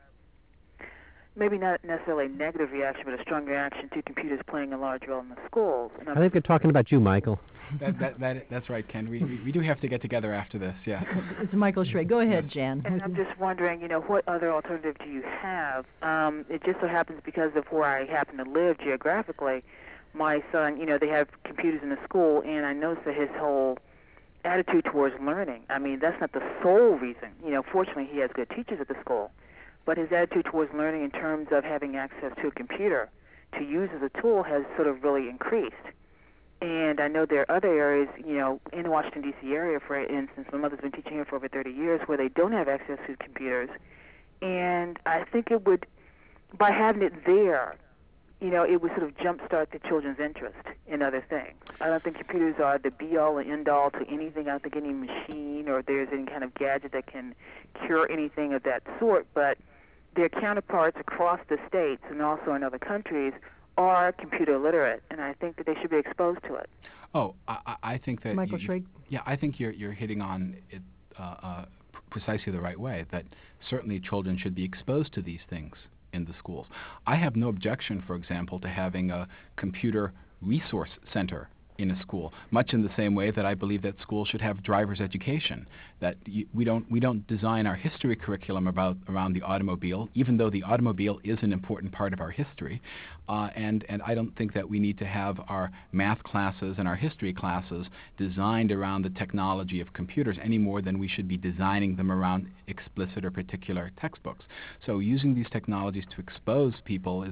maybe not necessarily a negative reaction, but a strong reaction to computers playing a large role in the schools. I think they're talking about you, Michael. That's right, Ken. We do have to get together after this, yeah. It's Michael Schrage. Go ahead, Jan. And I'm just wondering, what other alternative do you have? It just so happens because of where I happen to live geographically, my son, they have computers in the school, and I noticed that his whole attitude towards learning, that's not the sole reason. Fortunately, he has good teachers at the school, but his attitude towards learning in terms of having access to a computer to use as a tool has sort of really increased. And I know there are other areas, in the Washington, D.C. area, for instance, my mother's been teaching here for over 30 years, where they don't have access to computers. And I think it would, by having it there, it would sort of jumpstart the children's interest in other things. I don't think computers are the be-all and end-all to anything. I don't think any machine or there's any kind of gadget that can cure anything of that sort, but their counterparts across the states and also in other countries are computer literate, and I think that they should be exposed to it. Oh, I think that Michael Schrage? Yeah, I think you're hitting on it precisely the right way, that certainly children should be exposed to these things in the schools. I have no objection, for example, to having a computer resource center in a school, much in the same way that I believe that schools should have driver's education, that we don't design our history curriculum around the automobile, even though the automobile is an important part of our history, and I don't think that we need to have our math classes and our history classes designed around the technology of computers any more than we should be designing them around explicit or particular textbooks. So using these technologies to expose people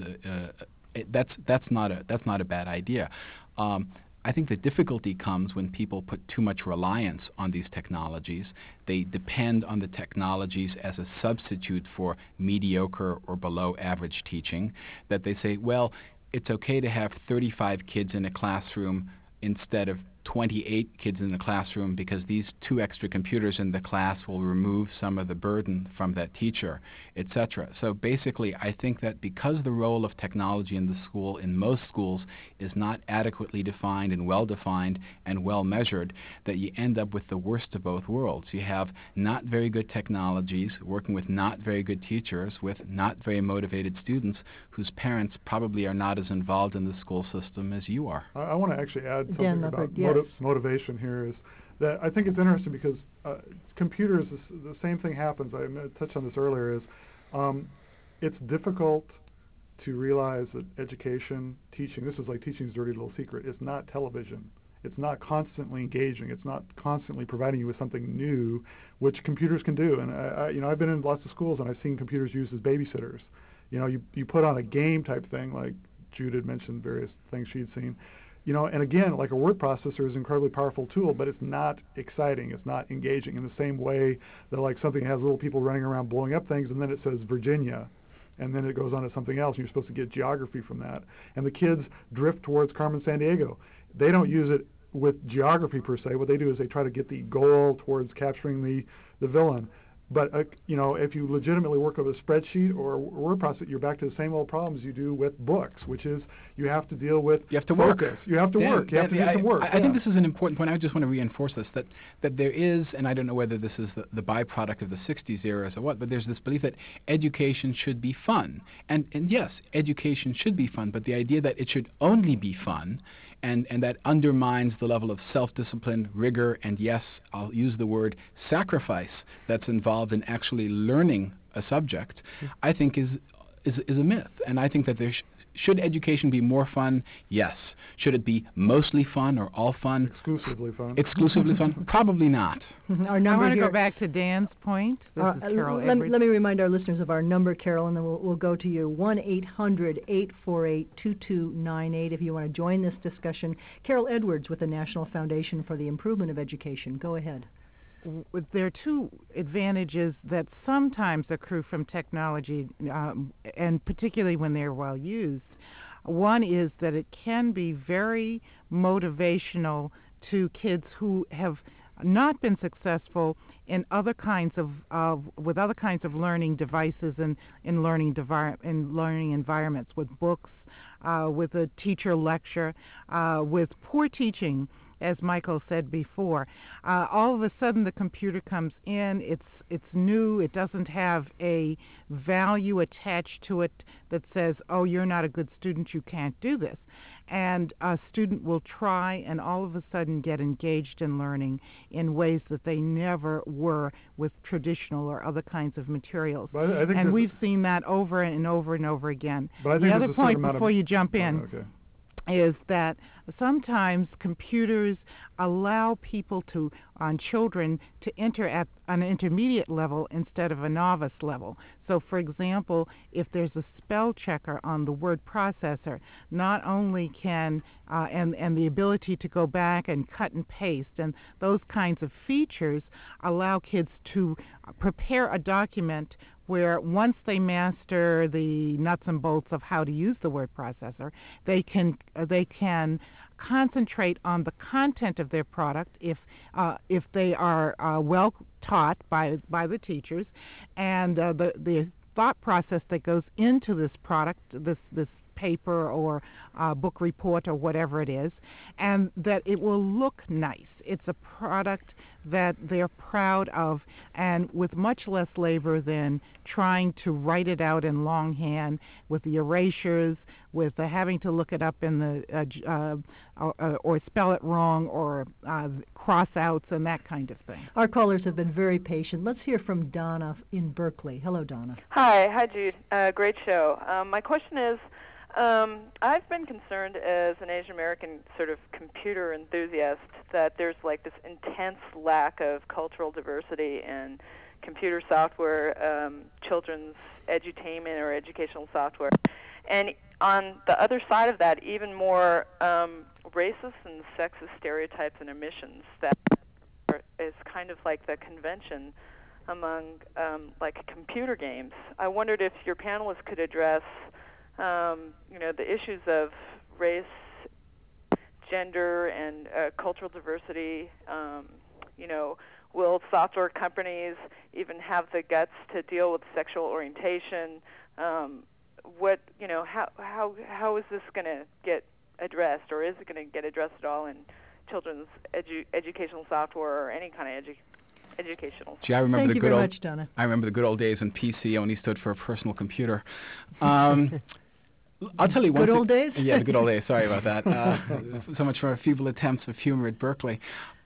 that's not a bad idea. I think the difficulty comes when people put too much reliance on these technologies. They depend on the technologies as a substitute for mediocre or below average teaching, that they say, well, it's okay to have 35 kids in a classroom instead of 28 kids in the classroom because these 2 extra computers in the class will remove some of the burden from that teacher, etc. So basically, I think that because the role of technology in the school, in most schools, is not adequately defined and well-defined and well-measured, that you end up with the worst of both worlds. You have not very good technologies working with not very good teachers, with not very motivated students whose parents probably are not as involved in the school system as you are. I want to actually add something about motivation here, is that I think it's interesting because computers, the same thing happens. I touched on this earlier, is it's difficult to realize that education, teaching, this is like teaching's dirty little secret, it's not television. It's not constantly engaging. It's not constantly providing you with something new, which computers can do. And I've been in lots of schools and I've seen computers used as babysitters. You put on a game type thing, like Jude had mentioned various things she'd seen. And again, like a word processor is an incredibly powerful tool, but it's not exciting. It's not engaging in the same way that like something has little people running around blowing up things, and then it says Virginia, and then it goes on to something else, and you're supposed to get geography from that. And the kids drift towards Carmen Sandiego. They don't use it with geography per se. What they do is they try to get the goal towards capturing the villain. But if you legitimately work with a spreadsheet or a word processor, you're back to the same old problems you do with books, which is you have to deal with You have to focus. work. You have to work. You have to do some work. I think this is an important point. I just want to reinforce this, that there is, and I don't know whether this is the byproduct of the 60s era or what, but there's this belief that education should be fun. And yes, education should be fun, but the idea that it should only be fun and that undermines the level of self-discipline, rigor, and yes, I'll use the word sacrifice that's involved in actually learning a subject, I think is a myth. And I think that there should education be more fun? Yes. Should it be mostly fun or all fun? Exclusively fun. Exclusively fun? Probably not. I want to go back to Dan's point. This is Carol Edwards. Let me remind our listeners of our number, Carol, and then we'll go to you. 1-800-848-2298 if you want to join this discussion. Carol Edwards with the National Foundation for the Improvement of Education. Go ahead. There are 2 advantages that sometimes accrue from technology, and particularly when they're well used. One is that it can be very motivational to kids who have not been successful in other kinds of learning devices and in learning environments, with books, with a teacher lecture, with poor teaching. As Michael said before, all of a sudden the computer comes in, it's new, it doesn't have a value attached to it that says, oh, you're not a good student, you can't do this. and a student will try and all of a sudden get engaged in learning in ways that they never were with traditional or other kinds of materials. And we've seen that over and over and over again. The other point before you jump in is that sometimes computers allow children to enter at an intermediate level instead of a novice level. So, for example, if there's a spell checker on the word processor, not only can, and the ability to go back and cut and paste, and those kinds of features allow kids to prepare a document where once they master the nuts and bolts of how to use the word processor, they can concentrate on the content of their product if they are well taught by the teachers, and the thought process that goes into this product, this paper or book report or whatever it is, and that it will look nice. It's a product that they're proud of, and with much less labor than trying to write it out in longhand with the erasures, with having to look it up in the or spell it wrong, or cross-outs and that kind of thing. Our callers have been very patient. Let's hear from Donna in Berkeley. Hello, Donna. Hi, Jude. Great show. My question is, I've been concerned as an Asian American sort of computer enthusiast that there's like this intense lack of cultural diversity in computer software, children's edutainment or educational software. And on the other side of that, even more racist and sexist stereotypes and omissions that is kind of like the convention among like computer games. I wondered if your panelists could address the issues of race, gender, and cultural diversity. Will software companies even have the guts to deal with sexual orientation? How is this going to get addressed, or is it going to get addressed at all in children's educational software or any kind of educational? Gee, I remember Thank you very much, Donna. I remember the good old days when PC only stood for a personal computer. I'll tell you one thing. Good old days? Yeah, the good old days. Sorry about that. So much for our feeble attempts of humor at Berkeley.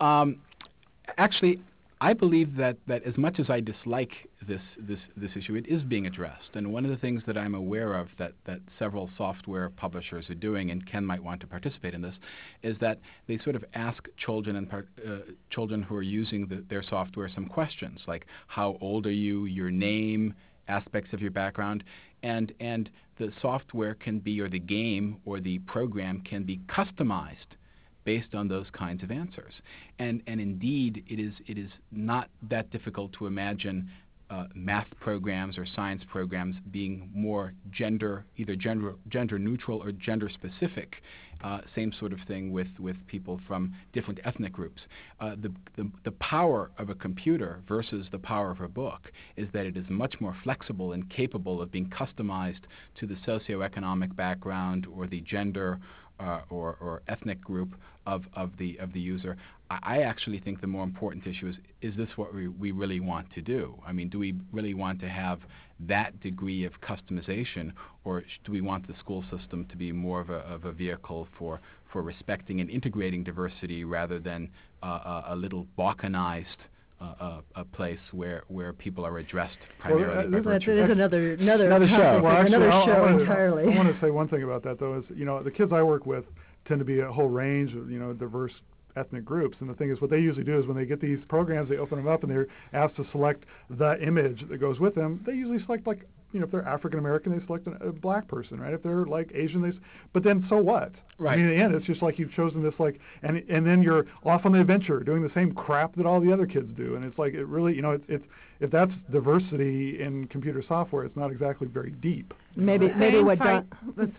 Actually, I believe that as much as I dislike this issue, it is being addressed. And one of the things that I'm aware of that several software publishers are doing, and Ken might want to participate in this, is that they sort of ask children children who are using their software some questions, like how old are you, your name, aspects of your background, and the software can be, or the game or the program can be customized based on those kinds of answers. And indeed, it is not that difficult to imagine math programs or science programs being more either gender neutral or gender specific. Same sort of thing with people from different ethnic groups. The power of a computer versus the power of a book is that it is much more flexible and capable of being customized to the socioeconomic background or the gender or ethnic group of the user. I actually think the more important issue is this what we really want to do? I mean, do we really want to have that degree of customization, or do we want the school system to be more of a vehicle for respecting and integrating diversity rather than a little balkanized a place where people are addressed primarily by virtue. That is another show. Well, actually, another show entirely. I want to say one thing about that, though, is the kids I work with tend to be a whole range of diverse ethnic groups, and the thing is, what they usually do is when they get these programs, they open them up and they're asked to select the image that goes with them. They usually select, like, if they're African American, they select a black person, right? If they're like Asian, but then so what? Right. I mean, in the end, it's just like you've chosen this, like, and then you're off on the adventure doing the same crap that all the other kids do, and it's like it really, it's if that's diversity in computer software, it's not exactly very deep. Maybe what the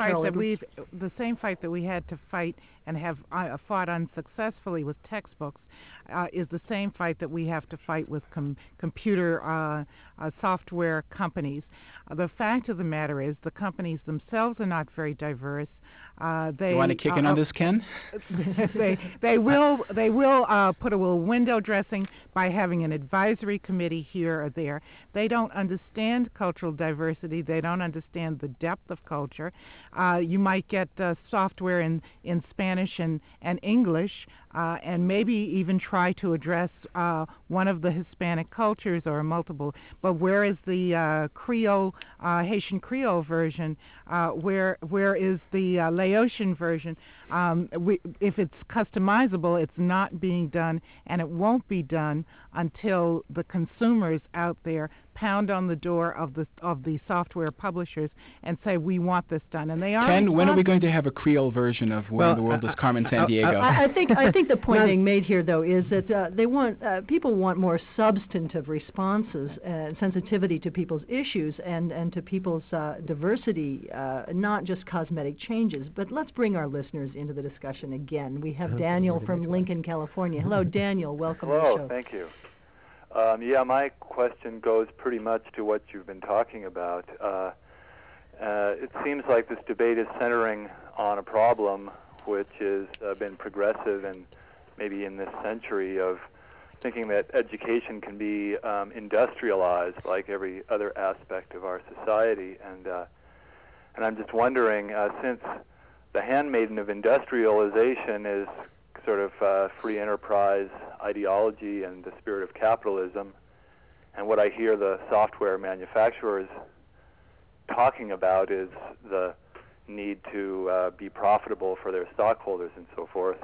same fight that we had to fight and have fought unsuccessfully with textbooks is the same fight that we have to fight with computer software companies. The fact of the matter is the companies themselves are not very diverse. They you want to kick in on this, Ken? they will put a little window dressing by having an advisory committee here or there. They don't understand cultural diversity. They don't understand the depth of culture. You might get software in Spanish and English, and maybe even try to address one of the Hispanic cultures or multiple. But where is the Creole, Haitian Creole version? Where is the Laotian version? If it's customizable, it's not being done, and it won't be done until the consumers out there pound on the door of the software publishers and say, we want this done. And they are. Ken, when are we going to have a Creole version of Where in the World is Carmen Sandiego? I think the point being made here, though, is that they want people want more substantive responses and sensitivity to people's issues and to people's diversity, not just cosmetic changes. But let's bring our listeners into the discussion again. We have Daniel from Lincoln, California. Hello, Daniel. Welcome to the show. Hello, thank you. My question goes pretty much to what you've been talking about. It seems like this debate is centering on a problem which has been progressive and maybe in this century of thinking that education can be industrialized like every other aspect of our society. And I'm just wondering, since the handmaiden of industrialization is sort of free enterprise ideology and the spirit of capitalism, and what I hear the software manufacturers talking about is the need to be profitable for their stockholders and so forth.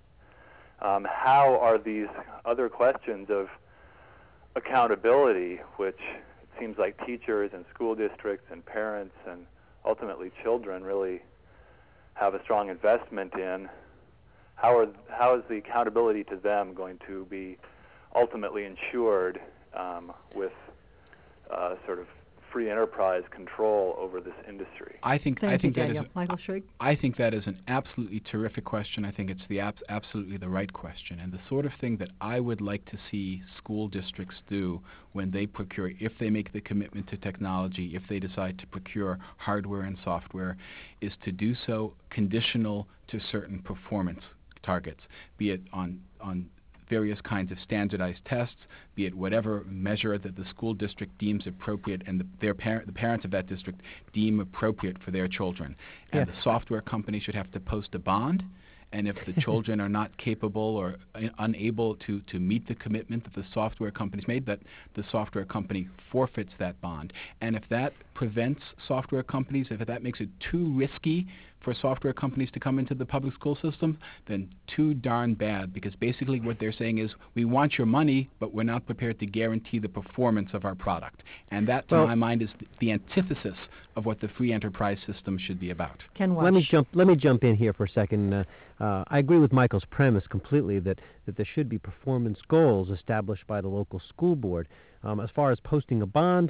How are these other questions of accountability, which it seems like teachers and school districts and parents and ultimately children really have a strong investment in, how is the accountability to them going to be ultimately ensured with sort of free enterprise control over this industry? I think Michael Schrage? I think that is an absolutely terrific question. I think it's the absolutely the right question, and the sort of thing that I would like to see school districts do when they procure, if they make the commitment to technology, if they decide to procure hardware and software, is to do so conditional to certain performance targets, be it on various kinds of standardized tests, be it whatever measure that the school district deems appropriate and the parents of that district deem appropriate for their children. And the software company should have to post a bond, and if the children are not capable or unable to meet the commitment that the software company's made, that the software company forfeits that bond. And if that prevents software companies, if that makes it too risky for software companies to come into the public school system, then too darn bad, because basically what they're saying is, we want your money, but we're not prepared to guarantee the performance of our product. And that, to my mind, is the antithesis of what the free enterprise system should be about. Ken Walsh. Let me jump in here for a second. I agree with Michael's premise completely that there should be performance goals established by the local school board. As far as posting a bond,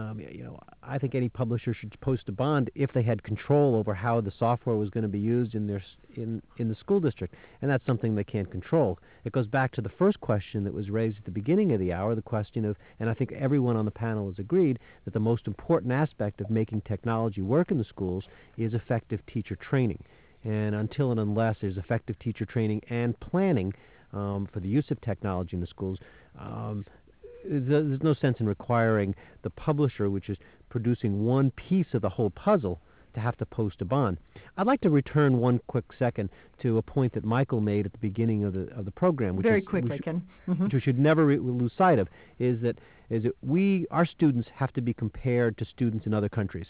I think any publisher should post a bond if they had control over how the software was going to be used in the school district, and that's something they can't control. It goes back to the first question that was raised at the beginning of the hour, the question of, and I think everyone on the panel has agreed, that the most important aspect of making technology work in the schools is effective teacher training. And until and unless there's effective teacher training and planning for the use of technology in the schools, there's no sense in requiring the publisher, which is producing one piece of the whole puzzle, to have to post a bond. I'd like to return one quick second to a point that Michael made at the beginning of the program, which which we should never lose sight of, is that our students have to be compared to students in other countries,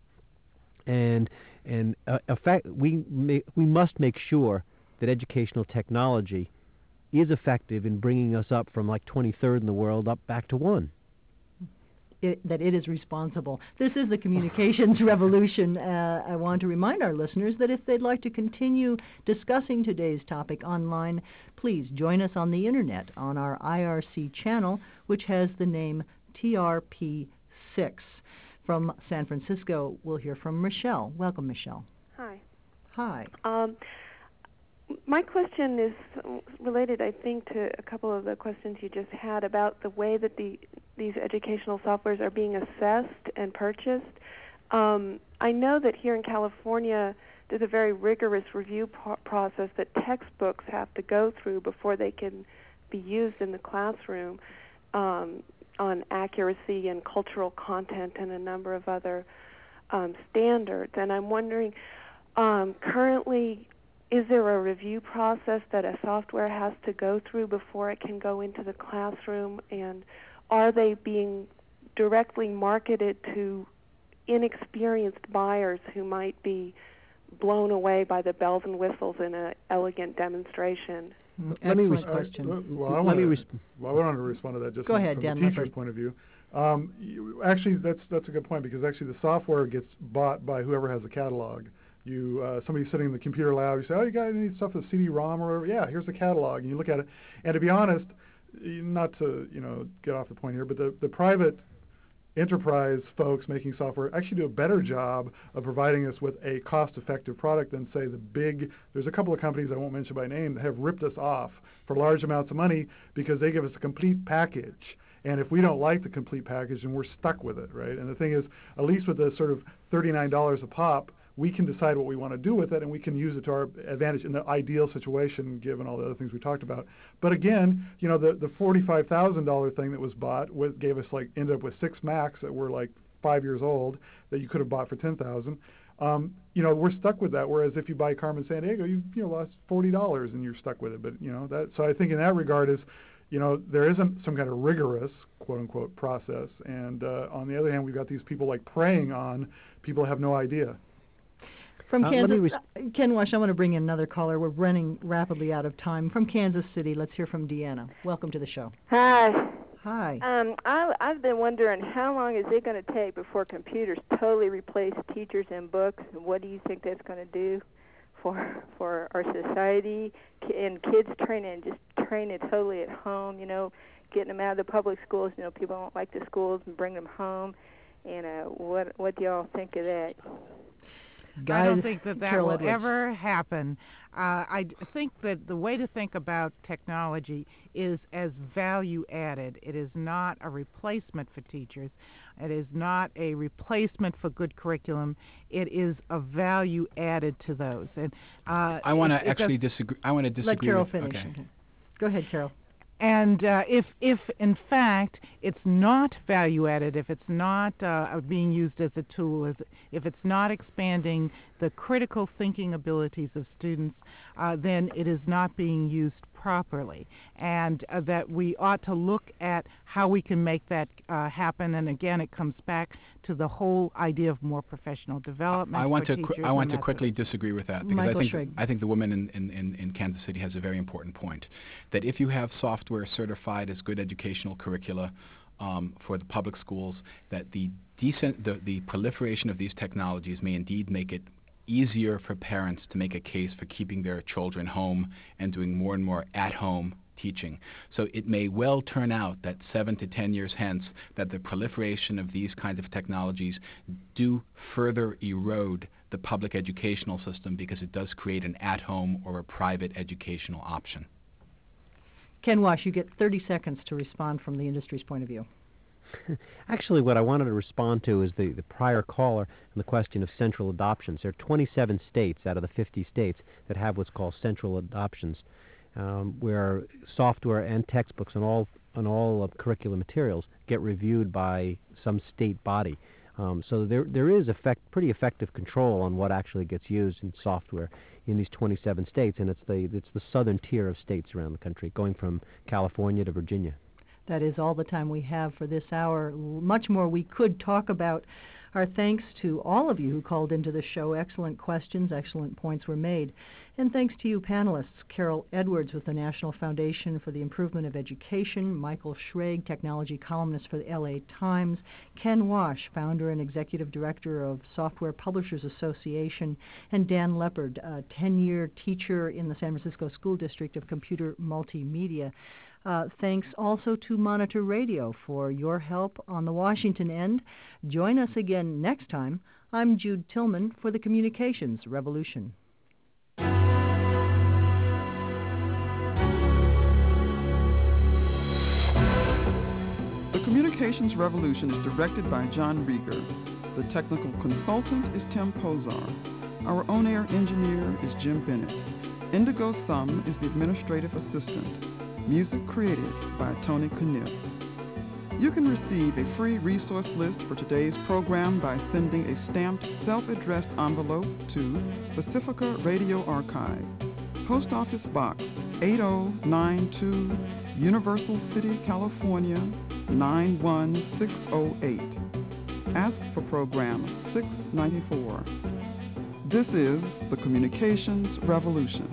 and we must make sure that educational technology is effective in bringing us up from like 23rd in the world up back to 1. That it is responsible. This is the Communications Revolution. I want to remind our listeners that if they'd like to continue discussing today's topic online, please join us on the Internet on our IRC channel, which has the name TRP6. From San Francisco, we'll hear from Michelle. Welcome, Michelle. Hi. Hi. My question is related, I think, to a couple of the questions you just had about the way that these educational softwares are being assessed and purchased. I know that here in California, there's a very rigorous review process that textbooks have to go through before they can be used in the classroom on accuracy and cultural content and a number of other standards. And I'm wondering, currently, is there a review process that a software has to go through before it can go into the classroom? And are they being directly marketed to inexperienced buyers who might be blown away by the bells and whistles in an elegant demonstration? Excellent question. I wanted to respond to that just Go ahead, from Dan the teacher's Leopard. point of view. Actually, that's a good point, because actually the software gets bought by whoever has a catalog. Somebody's sitting in the computer lab, you say, oh, you got any stuff with CD-ROM or whatever? Yeah, here's the catalog, and you look at it. And to be honest, not to get off the point here, but the private enterprise folks making software actually do a better job of providing us with a cost-effective product than, say, there's a couple of companies I won't mention by name that have ripped us off for large amounts of money because they give us a complete package. And if we don't like the complete package, then we're stuck with it, right? And the thing is, at least with the sort of $39 a pop, we can decide what we want to do with it, and we can use it to our advantage in the ideal situation, given all the other things we talked about. But again, the $45,000 thing that was bought gave us ended up with 6 Macs that were 5 years old that you could have bought for $10,000. We're stuck with that. Whereas if you buy Carmen Sandiego, you lost $40 and you're stuck with it. But that. So I think in that regard is, there isn't some kind of rigorous quote unquote process. And on the other hand, we've got these people preying on people who have no idea. From Kansas, Ken Wash, I want to bring in another caller. We're running rapidly out of time. From Kansas City, let's hear from Deanna. Welcome to the show. Hi. Hi. I've been wondering, how long is it going to take before computers totally replace teachers and books? And what do you think that's going to do for our society and kids training totally at home? Getting them out of the public schools. People don't like the schools and bring them home. And what do y'all think of that? I don't think that Carol will Edwards. ever happen. I think that the way to think about technology is as value added. It is not a replacement for teachers. It is not a replacement for good curriculum. It is a value added to those. And I want to actually disagree. I want to disagree. Let Carol with, finish. Okay. Go ahead, Carol. And if in fact it's not value added, if it's not being used as a tool, if it's not expanding the critical thinking abilities of students, then it is not being used properly. And that we ought to look at how we can make that happen. And again, it comes back to the whole idea of more professional development. I want to quickly quickly disagree with that, because Michael I think the woman in Kansas City has a very important point, that if you have software certified as good educational curricula for the public schools, that the proliferation of these technologies may indeed make it easier for parents to make a case for keeping their children home and doing more and more at-home teaching. So it may well turn out that 7 to 10 years hence that the proliferation of these kinds of technologies do further erode the public educational system, because it does create an at-home or a private educational option. Ken Wash, you get 30 seconds to respond from the industry's point of view. Actually, what I wanted to respond to is the prior caller and the question of central adoptions. There are 27 states out of the 50 states that have what's called central adoptions, where software and textbooks and all curriculum materials get reviewed by some state body. So there is pretty effective control on what actually gets used in software in these 27 states, and it's the southern tier of states around the country, going from California to Virginia. That is all the time we have for this hour. Much more we could talk about. Our thanks to all of you who called into the show. Excellent questions, excellent points were made. And thanks to you panelists, Carol Edwards with the National Foundation for the Improvement of Education, Michael Schrage, technology columnist for the LA Times, Ken Wash, founder and executive director of Software Publishers Association, and Dan Leopard, a 10-year teacher in the San Francisco School District of Computer Multimedia. Thanks also to Monitor Radio for your help on the Washington end. Join us again next time. I'm Jude Tillman for the Communications Revolution. The Communications Revolution is directed by John Rieger. The technical consultant is Tim Pozar. Our on-air engineer is Jim Bennett. Indigo Sum is the administrative assistant. Music created by Tony Kniff. You can receive a free resource list for today's program by sending a stamped, self-addressed envelope to Pacifica Radio Archive, Post Office Box 8092, Universal City, California 91608. Ask for program 694. This is the Communications Revolution.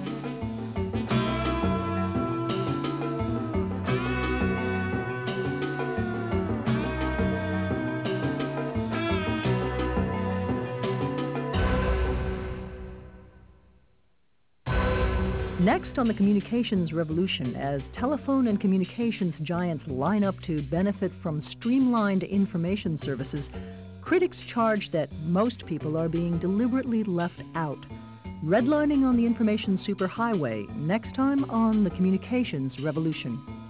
Next on the Communications Revolution, as telephone and communications giants line up to benefit from streamlined information services, critics charge that most people are being deliberately left out. Redlining on the information superhighway, next time on the Communications Revolution.